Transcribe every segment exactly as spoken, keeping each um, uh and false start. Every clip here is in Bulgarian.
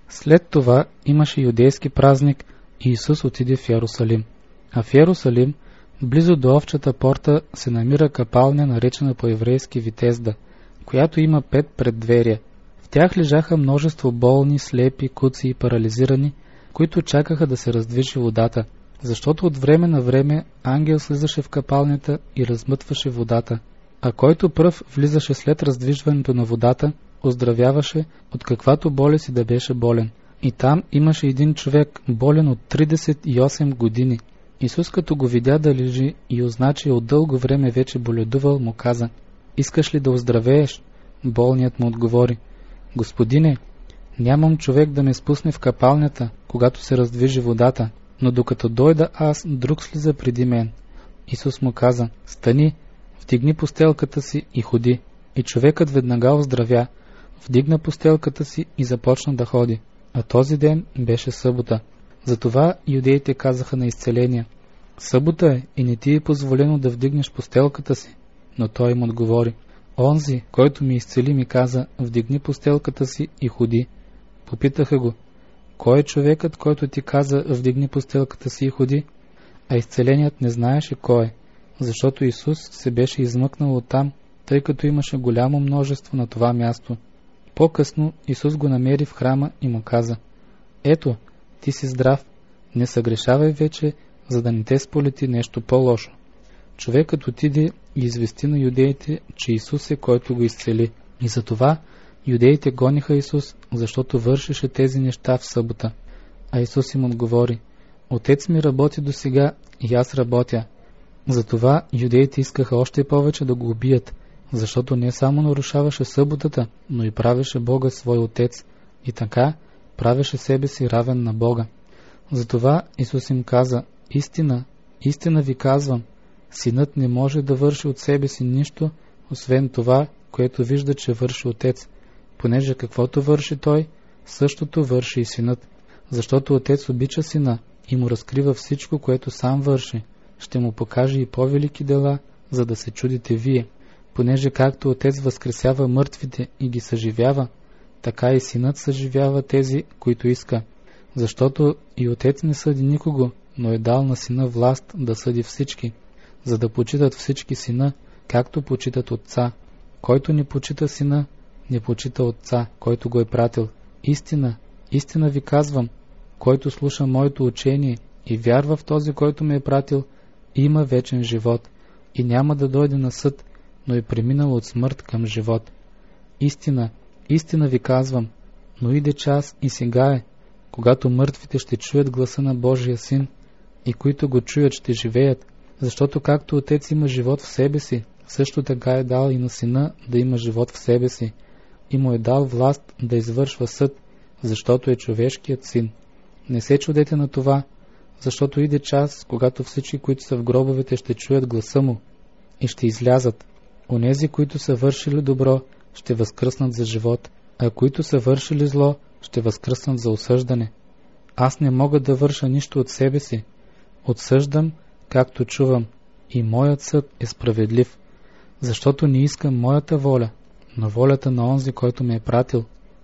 След това имаше юдейски празник и Исус отиде в Йерусалим. А в Йерусалим, близо до овчата порта, се намира капалня, наречена по-еврейски Витезда, която има пет преддверия. В тях лежаха множество болни, слепи, куци и парализирани, които чакаха да се раздвижи водата, защото от време на време ангел слизаше в капалнята и размътваше водата, а който пръв влизаше след раздвижването на водата, оздравяваше от каквато болест и да беше болен. И там имаше един човек, болен от тридесет и осем години. Исус, като го видя да лежи и узна, че от дълго време вече боледувал, му каза: „Искаш ли да оздравееш?“ Болният му отговори: „Господине, нямам човек да ме спусне в капалнята, когато се раздвижи водата, но докато дойда аз, друг слиза преди мен.“ Исус му каза: „Стани, вдигни постелката си и ходи.“ И човекът веднага оздравя, вдигна постелката си и започна да ходи. А този ден беше събота. Затова юдеите казаха на изцеления: „Събота е и не ти е позволено да вдигнеш постелката си.“ Но той им отговори: „Онзи, който ми изцели, ми каза: вдигни постелката си и ходи.“ Попитаха го: „Кой е човекът, който ти каза: вдигни постелката си и ходи?“ А изцеленият не знаеше кой е, защото Исус се беше измъкнал оттам, тъй като имаше голямо множество на това място. По-късно Исус го намери в храма и му каза: „Ето, ти си здрав, не съгрешавай вече, за да не те сполети нещо по-лошо.“ Човекът отиде и извести на юдеите, че Исус е, който го изцели. И затова юдеите гониха Исус, защото вършеше тези неща в събота. А Исус им отговори: „Отец ми работи досега и аз работя.“ Затова юдеите искаха още повече да го убият, защото не само нарушаваше съботата, но и правеше Бога свой отец, и така правеше себе си равен на Бога. Затова Исус им каза: „Истина, истина ви казвам, синът не може да върши от себе си нищо, освен това, което вижда, че върши отец, понеже каквото върши той, същото върши и синът. Защото отец обича сина и му разкрива всичко, което сам върши. Ще му покаже и по-велики дела, за да се чудите вие. Понеже както отец възкресява мъртвите и ги съживява, така и синът съживява тези, които иска. Защото и отец не съди никого, но е дал на сина власт да съди всички, за да почитат всички сина, както почитат отца. Който не почита сина, не почита отца, който го е пратил. Истина, истина ви казвам, който слуша моето учение и вярва в този, който ме е пратил, има вечен живот и няма да дойде на съд, но е преминал от смърт към живот. Истина, истина ви казвам, но иде час и сега е, когато мъртвите ще чуят гласа на Божия Син, и които го чуят ще живеят, защото както Отец има живот в себе си, също така е дал и на Сина да има живот в себе си, и му е дал власт да извършва съд, защото е човешкият Син. Не се чудете на това, защото иде час, когато всички, които са в гробовете, ще чуят гласа му и ще излязат. Онези, които са вършили добро, ще възкръснат за живот, а които са вършили зло, ще възкръснат за осъждане. Аз не мога да върша нищо от себе си. Отсъждам, както чувам, и моят съд е справедлив, защото не искам моята воля, но волята на онзи, който ме е пратил.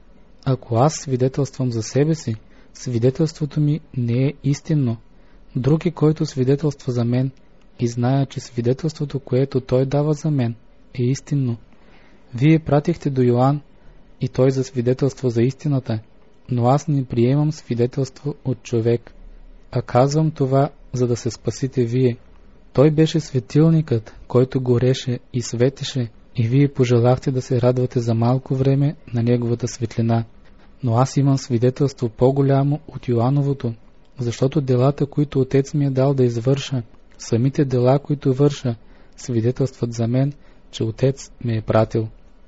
Ако аз свидетелствам за себе си, свидетелството ми не е истинно. Друг е, който свидетелства за мен, и зная, че свидетелството, което той дава за мен, е истинно. Вие пратихте до Йоан, и той засвидетелства за истината, но аз не приемам свидетелство от човек, а казвам това, за да се спасите вие. Той беше светилникът, който гореше и светеше, и вие пожелахте да се радвате за малко време на неговата светлина. Но аз имам свидетелство по-голямо от Йоановото, защото делата, които Отец ми е дал да извърша, самите дела, които върша, свидетелстват за мен, че Отец ме е пратил.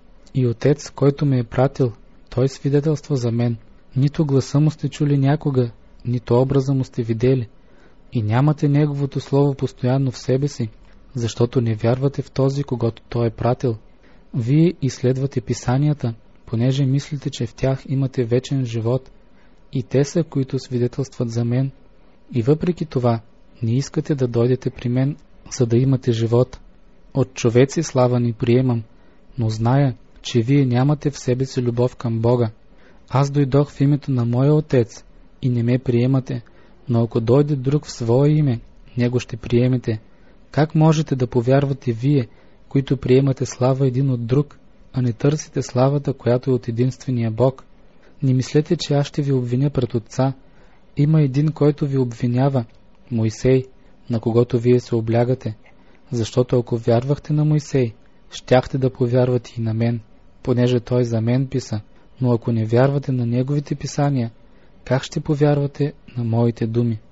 И Отец, който ме е пратил, той свидетелства за мен. Нито гласа му сте чули някога, нито образа му сте видели, и нямате неговото слово постоянно в себе си, защото не вярвате в този, когото той е пратил. Вие изследвате писанията, понеже мислите, че в тях имате вечен живот, и те са, които свидетелстват за мен, и въпреки това не искате да дойдете при мен, за да имате живот. От човеци слава не приемам, но зная, че вие нямате в себе си любов към Бога. Аз дойдох в името на моя Отец и не ме приемате, но ако дойде друг в свое име, него ще приемете. Как можете да повярвате вие, които приемате слава един от друг, а не търсите славата, която е от единствения Бог? Не мислете, че аз ще ви обвиня пред Отца. Има един, който ви обвинява, Мойсей, на когото вие се облягате. Защото ако вярвахте на Мойсей, щяхте да повярвате и на мен, понеже той за мен писа. Но ако не вярвате на неговите писания, как ще повярвате на моите думи?